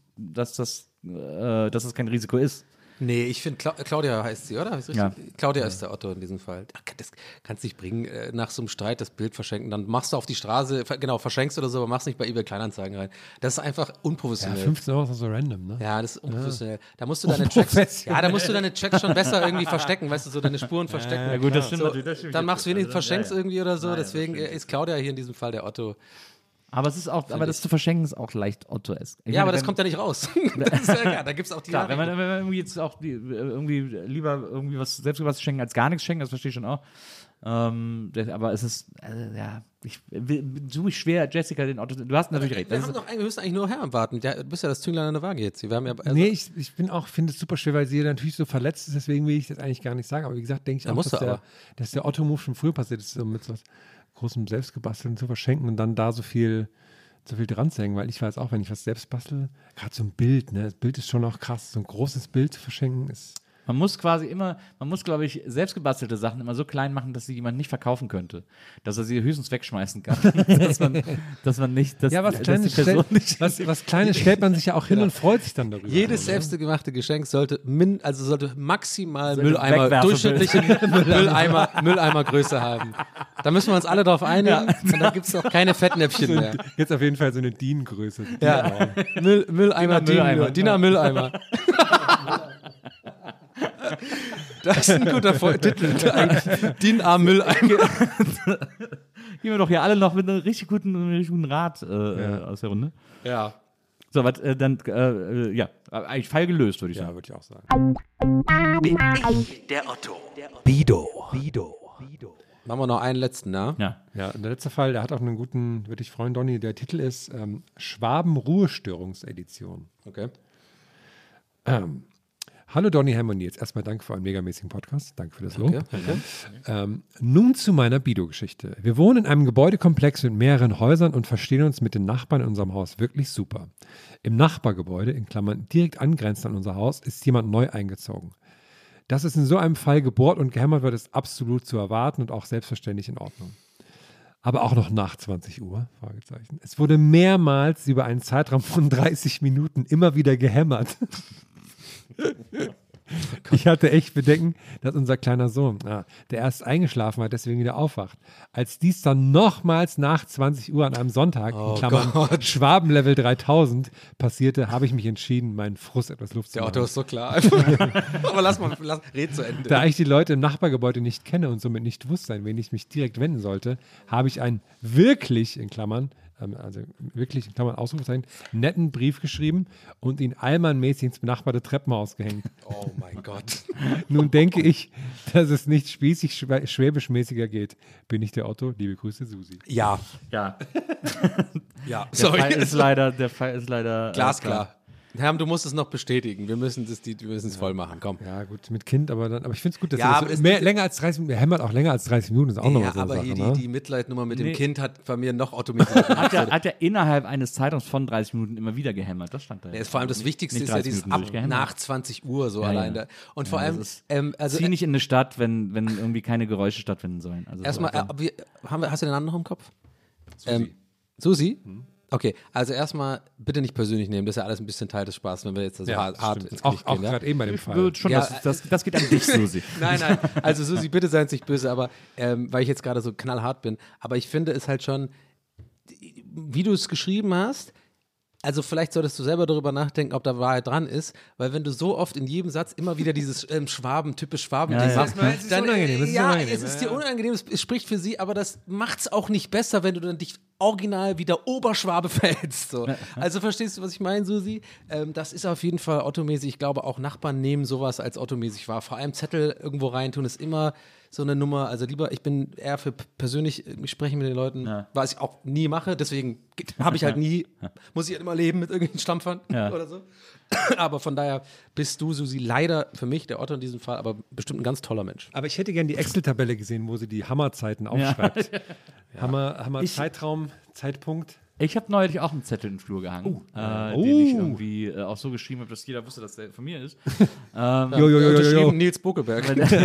kein Risiko ist. Nee, ich finde, Claudia heißt sie, oder? Ist richtig? Ja. Claudia ist der Otto in diesem Fall. Das kannst nicht bringen, nach so einem Streit das Bild verschenken. Dann machst du auf die Straße, verschenkst oder so, aber machst nicht bei eBay Kleinanzeigen rein. Das ist einfach Ja, unprofessionell. 15 € ist so random, ne? Ja, das ist unprofessionell. Da musst du deine Checks schon besser irgendwie verstecken, weißt du, so deine Spuren verstecken. Ja, gut, das stimmt so, natürlich. Das stimmt dann machst du wenigstens, also, verschenkst irgendwie oder so. Nein, Deswegen das stimmt. ist Claudia hier in diesem Fall der Otto. Aber es ist auch, das zu verschenken ist auch leicht Otto-esk. Ja, aber das kommt ja nicht raus. Das ist ja egal. Da gibt es auch die Klar, wenn man irgendwie jetzt auch irgendwie lieber irgendwie was selbst was schenken als gar nichts schenken, das verstehe ich schon auch. Aber es ist, ich suche mich schwer, Jessica, den Otto. Du hast natürlich recht. Wir müssen eigentlich nur Herrn warten. Du bist ja das Zünglein an der Waage jetzt. Wir haben ja, Nee, ich finde es super schwer, weil sie natürlich so verletzt ist, deswegen will ich das eigentlich gar nicht sagen. Aber wie gesagt, denke ich auch, dass der Otto-Move schon früher passiert ist, so mit so großem Selbstgebastelten zu verschenken und dann da so viel dran zu hängen, weil ich weiß auch, wenn ich was selbst bastel, gerade so ein Bild, ne, das Bild ist schon auch krass, so ein großes Bild zu verschenken ist. Man muss, glaube ich, selbstgebastelte Sachen immer so klein machen, dass sie jemand nicht verkaufen könnte. Dass er sie höchstens wegschmeißen kann. dass man nicht, dass, Ja, was dass Kleines, die Person nicht was Kleines stellt man sich ja auch hin und freut sich dann darüber. jedes selbstgemachte Geschenk sollte maximal Mülleimer, wegwerfen. durchschnittliche Mülleimergröße haben. Da müssen wir uns alle drauf einigen. Und dann gibt es auch keine Fettnäpfchen mehr. Jetzt auf jeden Fall so eine DIN-Größe. Ja. Mülleimer, DIN Mülleimer. Das ist ein guter Titel. DIN A Mülleimer. Gehen wir doch hier alle noch mit einem richtig guten Rat aus der Runde. Ja. So, eigentlich Fall gelöst, würde ich sagen. Ja, würde ich auch sagen. Bin ich der Otto? Bido. Machen wir noch einen letzten, ne? Ja. Ja, und der letzte Fall, der hat auch einen guten, würde ich freuen, Donny, der Titel ist Schwaben-Ruhestörungsedition. Okay. Hallo Donny, Helm und Nils. Erstmal danke für einen megamäßigen Podcast. Danke für das Lob. Okay. Nun zu meiner Bido-Geschichte. Wir wohnen in einem Gebäudekomplex mit mehreren Häusern und verstehen uns mit den Nachbarn in unserem Haus wirklich super. Im Nachbargebäude, in Klammern direkt angrenzend an unser Haus, ist jemand neu eingezogen. Dass es in so einem Fall gebohrt und gehämmert wird, ist absolut zu erwarten und auch selbstverständlich in Ordnung. Aber auch noch nach 20 Uhr? Fragezeichen. Es wurde mehrmals über einen Zeitraum von 30 Minuten immer wieder gehämmert. Ich hatte echt Bedenken, dass unser kleiner Sohn, der erst eingeschlafen hat, deswegen wieder aufwacht. Als dies dann nochmals nach 20 Uhr an einem Sonntag, in Klammern Schwabenlevel 3000, passierte, habe ich mich entschieden, meinen Frust etwas Luft zu Der machen. Otto ist so klar. Aber red zu Ende. Da ich die Leute im Nachbargebäude nicht kenne und somit nicht wusste, an wen ich mich direkt wenden sollte, habe ich einen wirklich, in Klammern, Ausrufezeichen, netten Brief geschrieben und ihn allmannmäßig ins benachbarte Treppenhaus gehängt. Oh mein Gott. Nun denke ich, dass es nicht spießig schwäbischmäßiger geht. Bin ich der Otto? Liebe Grüße, Susi. Ja. Ja. Ja. Der Fall ist leider Glasklar. Herm, du musst es noch bestätigen. Wir müssen es voll machen. Komm. Ja, gut, mit Kind, aber ich finde es gut, dass Ja, er aber das das- länger als 30 Minuten, er hämmert auch länger als 30 Minuten, ist auch noch Ja, so eine aber Sache, hier ne? die Mitleidnummer mit dem Nee. Kind hat bei mir noch automatisiert. Hat er innerhalb eines Zeitraums von 30 Minuten immer wieder gehämmert. Das stand da. Nee, vor allem das Wichtigste Nicht ist ja 30 dieses Minuten ab durchgehämmert. nach 20 Uhr so Ja, allein. ja. Da. Und vor Ja, allem, das also Zieh nicht in eine Stadt, wenn irgendwie keine Geräusche stattfinden sollen. Also erstmal, so einfach- hast du den Namen noch im Kopf? Susi? Okay, also erstmal bitte nicht persönlich nehmen, das ist ja alles ein bisschen Teil des Spaßes, wenn wir jetzt so hart stimmt. ins Auch Gericht gehen. Ja? gerade eben bei dem Ich Fall. würde schon, Ja, das geht an dich, Susi. Nein, also Susi, bitte seid nicht böse, aber weil ich jetzt gerade so knallhart bin, aber ich finde es halt schon, wie du es geschrieben hast, also vielleicht solltest du selber darüber nachdenken, ob da Wahrheit dran ist, weil wenn du so oft in jedem Satz immer wieder dieses typisch Schwaben-Ding Ja, machst, ja. Es ist dann, unangenehm, es ist ja, unangenehm, es ist ja, dir unangenehm, es spricht für sie, aber das macht es auch nicht besser, wenn du dann dich original wie der Oberschwabe verhältst. So. Also verstehst du, was ich meine, Susi? Das ist auf jeden Fall ottomäßig. Ich glaube, auch Nachbarn nehmen sowas als ottomäßig wahr. Vor allem Zettel irgendwo reintun ist immer so eine Nummer. Also lieber, ich bin eher für persönlich sprechen mit den Leuten, was ich auch nie mache. Deswegen habe ich halt nie, muss ich halt immer leben mit irgendwelchen Stampfern oder so. Aber von daher bist du, Susi, leider für mich, der Otto in diesem Fall, aber bestimmt ein ganz toller Mensch. Aber ich hätte gerne die Excel-Tabelle gesehen, wo sie die Hammerzeiten aufschreibt. Hammer Zeitraum, Zeitpunkt. Ich habe neulich auch einen Zettel in den Flur gehangen, den ich irgendwie auch so geschrieben habe, dass jeder wusste, dass der von mir ist. Unterschrieben Nils Buckeberg.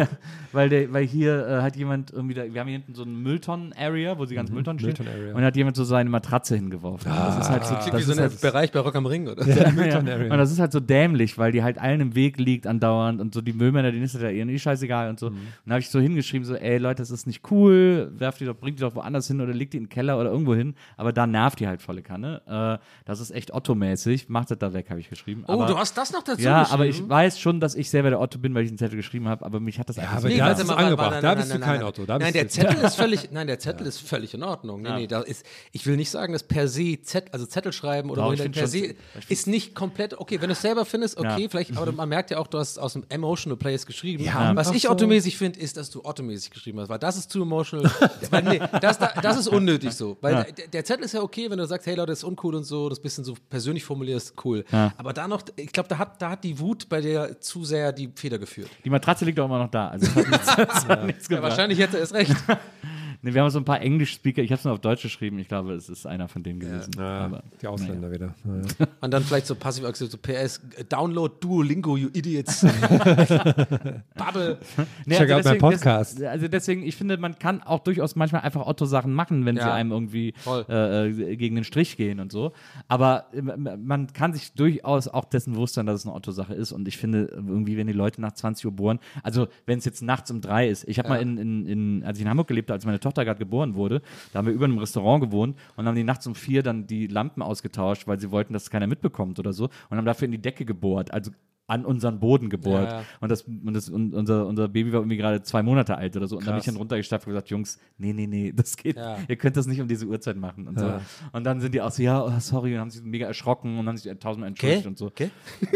Weil hier hat jemand irgendwie, wir haben hier hinten so eine Mülltonnen-Area, wo die ganzen Mülltonnen stehen. Mülltonnen-Area. Und da hat jemand so seine Matratze hingeworfen. Das ist halt so, Klingt wie das so ist ein halt, Bereich bei Rock am Ring, oder? ja. Mülltonnen-Area. Und das ist halt so dämlich, weil die halt allen im Weg liegt andauernd und so die Müllmänner, denen ist das ja eh scheißegal und so. Und da habe ich so hingeschrieben, so, ey Leute, das ist nicht cool, bringt die doch woanders hin oder legt die in den Keller oder irgendwo hin, aber da nervt die halt volle Kanne. Das ist echt Otto-mäßig, macht das da weg, habe ich geschrieben. Oh, aber, du hast das noch dazu ja, geschrieben? aber ich weiß schon, dass ich selber der Otto bin, weil ich den Zettel geschrieben habe, aber mich hat das einfach aber so da warte ist es mal, angebracht. nein, Da nein, bist du nein, kein nein. Otto. Da Nein, bist der du- Zettel ist völlig in Ordnung. Nee, ich will nicht sagen, dass per se Zettel schreiben oder Doch, wohin ich find per schon- se ist nicht komplett, okay, wenn du es selber findest, okay, Ja. vielleicht, aber man merkt ja auch, du hast aus dem Emotional Place geschrieben. Ja, Was einfach ich so- ottomäßig finde, ist, dass du ottomäßig geschrieben hast, weil das ist zu emotional. Weil, nee, das ist unnötig so. Weil der Zettel ist ja okay, wenn du sagst, hey Leute, das ist uncool und so, das bisschen so persönlich formulierst, cool. Aber da noch, ich glaube, da hat die Wut bei dir zu sehr die Feder geführt. Die Matratze liegt auch immer noch da. Also das hat nichts Ja, gebracht. wahrscheinlich hätte er es recht. Nee, wir haben so ein paar Englisch-Speaker, ich habe es nur auf Deutsch geschrieben, ich glaube, es ist einer von denen gewesen. Aber, Die Ausländer wieder. Ja. Und dann vielleicht so passiv-aggressiv, so PS, Download Duolingo, you idiots. Bubble. nee, Check out my podcast. Also deswegen, ich finde, man kann auch durchaus manchmal einfach Otto-Sachen machen, wenn sie Ja. einem irgendwie Voll. gegen den Strich gehen und so. Aber man kann sich durchaus auch dessen bewusst sein, dass es eine Otto-Sache ist. Und ich finde, irgendwie, wenn die Leute nach 20 Uhr bohren, also wenn es jetzt nachts um 3 ist, ich habe mal als ich in Hamburg gelebt habe, als meine Tochter gerade geboren wurde, da haben wir über einem Restaurant gewohnt und haben die nachts um 4 dann die Lampen ausgetauscht, weil sie wollten, dass keiner mitbekommt oder so und haben dafür in die Decke gebohrt, also an unseren Boden gebohrt. Ja. Und unser Baby war irgendwie gerade 2 Monate alt oder so. Und dann bin ich dann runtergestapft und gesagt, Jungs, nee, das geht. Ja. Ihr könnt das nicht um diese Uhrzeit machen und so. Und dann sind die auch so, ja, oh, sorry, und haben sich mega erschrocken und haben sich tausendmal entschuldigt und so. Okay.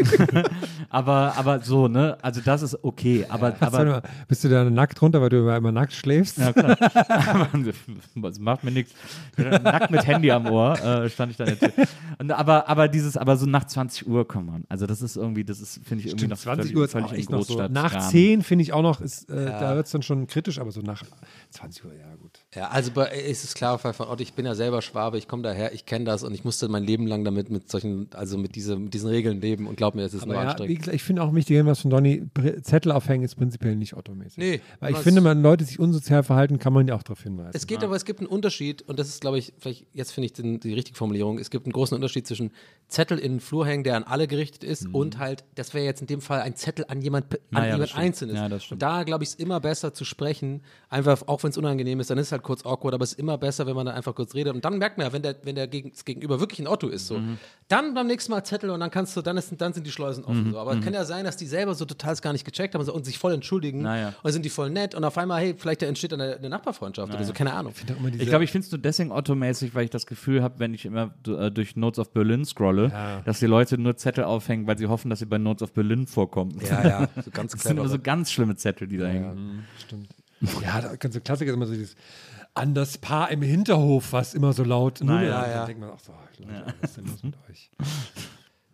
Aber so, ne, also das ist okay. Aber Bist du da nackt runter, weil du immer nackt schläfst? ja, klar. Das macht mir nichts. Nackt mit Handy am Ohr stand ich da nicht. Aber so nach 20 Uhr, komm on. Also das ist irgendwie, finde ich irgendwie Stimmt, noch 20 völlig, Uhr ist völlig auch im echt noch so. Großstadt. Nach 10 finde ich auch noch, da wird es dann schon kritisch, aber so nach 20 Uhr, ja gut. Ja, also ist es klar, von Otto, ich bin ja selber Schwabe, ich komme daher, ich kenne das und ich musste mein Leben lang damit mit diesen Regeln leben und glaub mir, es ist nur Aber ja, wie anstrengend. gesagt, ich finde auch wichtig, was von Donny, Zettel aufhängen ist prinzipiell nicht ottomäßig. Nee, Weil ich was- finde, wenn Leute sich unsozial verhalten, kann man ja auch darauf hinweisen. Es geht aber, es gibt einen Unterschied und das ist, glaube ich, vielleicht, jetzt finde ich die richtige Formulierung, es gibt einen großen Unterschied zwischen Zettel in den Flur hängen, der an alle gerichtet ist und halt, das wäre jetzt in dem Fall ein Zettel an jemand das stimmt. Einzelnes. Ja, das stimmt. Und da, glaube ich, ist immer besser zu sprechen, einfach, auch wenn es unangenehm ist, dann ist es halt kurz awkward, aber es ist immer besser, wenn man dann einfach kurz redet und dann merkt man ja, wenn der Gegenüber wirklich ein Otto ist, so, dann beim nächsten Mal Zettel und dann sind die Schleusen offen. So. Aber es kann ja sein, dass die selber so total es gar nicht gecheckt haben und sich voll entschuldigen Naja. und sind die voll nett und auf einmal, hey, vielleicht entsteht dann eine Nachbarfreundschaft oder so, keine Ahnung. Ich glaube, ich finde es nur deswegen ottomäßig, weil ich das Gefühl habe, wenn ich immer durch Notes of Berlin scrolle, dass die Leute nur Zettel aufhängen, weil sie hoffen, dass sie bei Notes of Berlin vorkommen. Ja, so ganz Das sind immer so ganz schlimme Zettel, die da hängen. Stimmt. Ja, da ganz so Klassiker ist immer so dieses an das Paar im Hinterhof, was immer so laut. Naja, und ja. dann denkt man auch so, Leute, was ist denn los mit euch?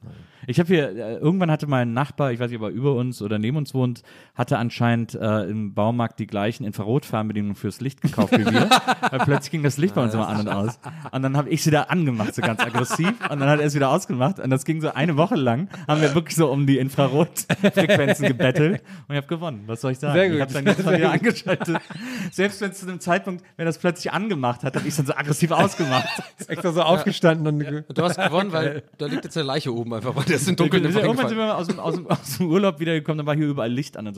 Ich habe hier, irgendwann hatte mein Nachbar, ich weiß nicht, ob er über uns oder neben uns wohnt, hatte anscheinend im Baumarkt die gleichen Infrarotfernbedienungen fürs Licht gekauft wie wir. Weil plötzlich ging das Licht bei uns immer an und aus. Und dann habe ich es wieder angemacht, so ganz aggressiv. Und dann hat er es wieder ausgemacht. Und das ging so eine Woche lang, haben wir wirklich so um die Infrarotfrequenzen gebettelt. Und ich habe gewonnen, was soll ich sagen? Sehr gut. Ich habe dann jetzt mal wieder angeschaltet. Selbst wenn es zu einem Zeitpunkt, wenn er es plötzlich angemacht hat, habe ich es dann so aggressiv ausgemacht. Extra so aufgestanden und Du hast gewonnen, weil da liegt jetzt eine Leiche oben einfach, weil der ist im Dunkeln Irgendwann sind wir aus dem Urlaub wiedergekommen, dann war hier überall Licht an und so.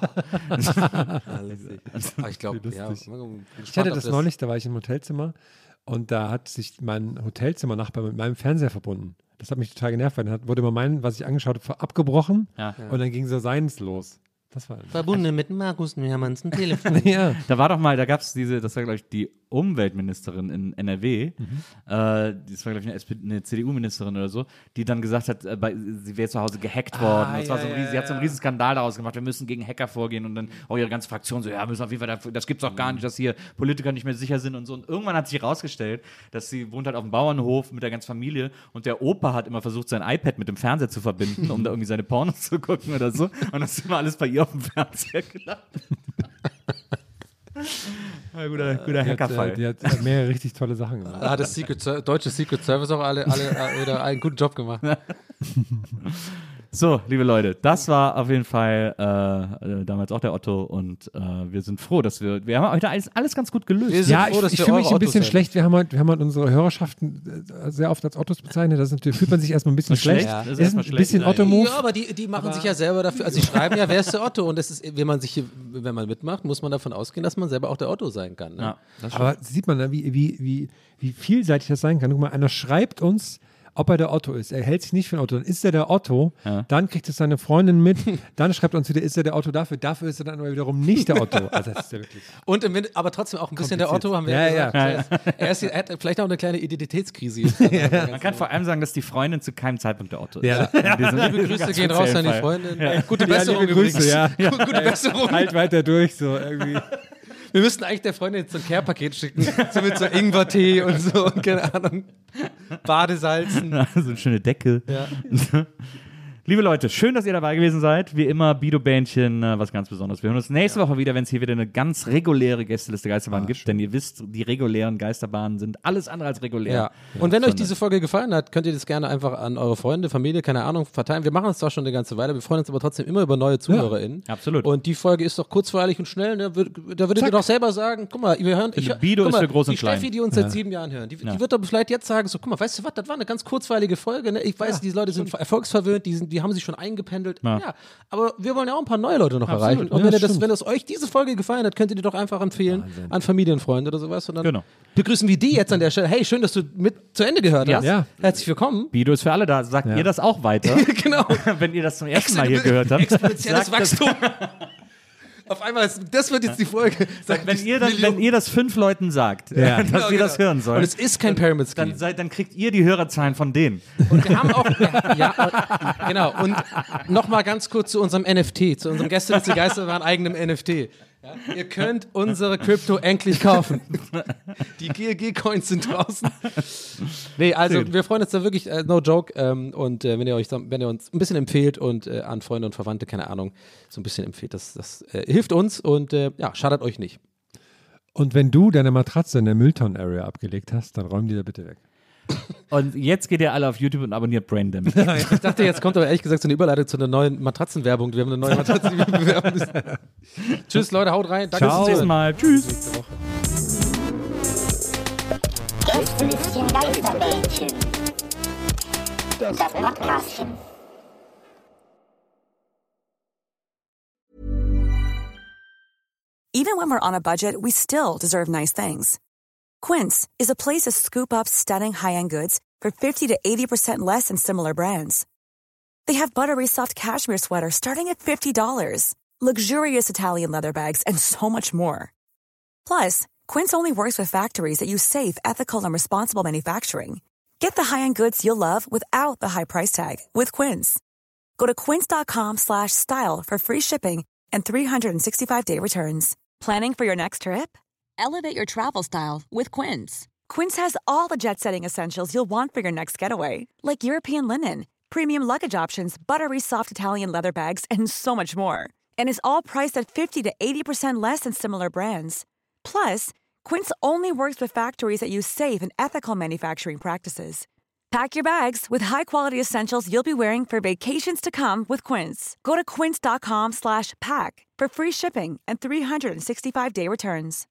Aber ich glaube, ja. ich hatte das neulich, da war ich im Hotelzimmer und da hat sich mein Hotelzimmernachbar mit meinem Fernseher verbunden. Das hat mich total genervt, weil dann wurde immer was ich angeschaut habe, abgebrochen und dann ging so seins los. Das war verbunden mit Markus Mehrmanns Telefon. ja. Da gab es das war, glaube ich, die Umweltministerin in NRW, das war, glaube ich, eine CDU-Ministerin oder so, die dann gesagt hat, sie wäre zu Hause gehackt worden. Das war sie hat so einen riesen Skandal daraus gemacht, wir müssen gegen Hacker vorgehen und dann auch ihre ganze Fraktion so, ja, müssen auf jeden Fall, das gibt's auch gar nicht, dass hier Politiker nicht mehr sicher sind und so. Und irgendwann hat sich herausgestellt, dass sie wohnt halt auf dem Bauernhof mit der ganzen Familie und der Opa hat immer versucht, sein iPad mit dem Fernseher zu verbinden, um da irgendwie seine Pornos zu gucken oder so. Und das ist immer alles bei ihr auf dem Fernseher gelandet. Ja, guter Hackerfall. Die hat mehrere richtig tolle Sachen gemacht. Da hat das deutsche Secret Service auch alle wieder einen guten Job gemacht. So, liebe Leute, das war auf jeden Fall damals auch der Otto und wir sind froh, dass wir haben heute alles ganz gut gelöst. Wir sind froh, dass ich wir fühle mich eure ein bisschen Ottos schlecht. Wir haben heute unsere Hörerschaften sehr oft als Ottos bezeichnet. Das ist natürlich, fühlt man sich erstmal ein bisschen schlecht. Ja, das ist ein bisschen Otto-Move. Ja, aber die machen sich ja selber dafür, also sie schreiben ja, wer ist der Otto? Und das ist, wenn man mitmacht, muss man davon ausgehen, dass man selber auch der Otto sein kann. Ne? Ja, aber sieht man, ne, wie vielseitig das sein kann. Guck mal, einer schreibt uns, ob er der Otto ist. Er hält sich nicht für den Otto. Dann ist er der Otto, dann kriegt es seine Freundin mit, dann schreibt er uns wieder, ist er der Otto dafür ist er dann aber wiederum nicht der Otto. Also das ist ja wirklich aber trotzdem auch ein bisschen der Otto, haben wir gesagt. Ja. Er hat vielleicht auch eine kleine Identitätskrise. Man kann vor allem sagen, dass die Freundin zu keinem Zeitpunkt der Otto ist. Ja. Liebe Grüße gehen raus an die Freundin. Ja. Gute Besserung liebe Grüße, übrigens. ja. Gute Besserung. Halt weiter durch, so irgendwie. Wir müssten eigentlich der Freundin jetzt so ein Care-Paket schicken, so mit so Ingwertee und so, und keine Ahnung, Badesalzen. So eine schöne Decke. Ja. Liebe Leute, schön, dass ihr dabei gewesen seid. Wie immer, Bido-Bähnchen, was ganz Besonderes. Wir hören uns nächste Woche wieder, wenn es hier wieder eine ganz reguläre Gästeliste Geisterbahn gibt. Denn ihr wisst, die regulären Geisterbahnen sind alles andere als regulär. Ja. Und wenn euch diese Folge gefallen hat, könnt ihr das gerne einfach an eure Freunde, Familie, keine Ahnung, verteilen. Wir machen das zwar schon eine ganze Weile, wir freuen uns aber trotzdem immer über neue ZuhörerInnen. Ja, absolut. Und die Folge ist doch kurzweilig und schnell. Ne? Da würdet ihr doch selber sagen, guck mal, wir hören, Bido ist für groß und die klein. Steffi, die uns seit 7 Jahren hören, die wird doch vielleicht jetzt sagen, so, guck mal, weißt du was, das war eine ganz kurzweilige Folge. Ne? Ich weiß, diese Leute sind erfolgsverwöhnt, die haben sich schon eingependelt. Ja, aber wir wollen ja auch ein paar neue Leute noch erreichen. Und wenn es euch diese Folge gefallen hat, könnt ihr die doch einfach empfehlen an Familienfreunde oder sowas. Und dann begrüßen wir die jetzt an der Stelle. Hey, schön, dass du mit zu Ende gehört hast. Ja. Herzlich willkommen. Bido ist für alle da. Sagt ihr das auch weiter? Genau. Wenn ihr das zum ersten Mal hier gehört habt. Exponentielles Wachstum. Auf einmal, das wird jetzt die Folge. Wenn ihr das 5 Leuten sagt, dass sie das hören sollen. Und es ist kein Pyramid Scheme. Dann kriegt ihr die Hörerzahlen von denen. Und wir haben auch, genau. Und nochmal ganz kurz zu unserem NFT, zu unserem Gästeliste Geisterbahn eigenem NFT. Ja? Ihr könnt unsere Krypto endlich kaufen. Die GLG-Coins sind draußen. Nee, also wir freuen uns da wirklich, no joke. Und wenn ihr uns ein bisschen empfehlt und an Freunde und Verwandte, keine Ahnung, so ein bisschen empfehlt, das hilft uns und schadet euch nicht. Und wenn du deine Matratze in der Mülltonnen-Area abgelegt hast, dann räum die da bitte weg. Und jetzt geht ihr alle auf YouTube und abonniert Brain Damage. Ich dachte, jetzt kommt aber ehrlich gesagt so eine Überleitung zu einer neuen Matratzenwerbung. Wir haben eine neue Matratze, die wir bewerben müssen. Tschüss, Leute, haut rein. Danke fürs nächste Mal. Tschüss. Gästelistchen Geisterbähnchen. Das Podcastchen. Even when we're on a budget, we still deserve nice things. Quince is a place to scoop up stunning high-end goods for 50 to 80% less than similar brands. They have buttery soft cashmere sweaters starting at $50, luxurious Italian leather bags, and so much more. Plus, Quince only works with factories that use safe, ethical, and responsible manufacturing. Get the high-end goods you'll love without the high price tag with Quince. Go to quince.com/style for free shipping and 365-day returns. Planning for your next trip? Elevate your travel style with Quince. Quince has all the jet-setting essentials you'll want for your next getaway, like European linen, premium luggage options, buttery soft Italian leather bags, and so much more. And is all priced at 50 to 80% less than similar brands. Plus, Quince only works with factories that use safe and ethical manufacturing practices. Pack your bags with high-quality essentials you'll be wearing for vacations to come with Quince. Go to quince.com/pack for free shipping and 365-day returns.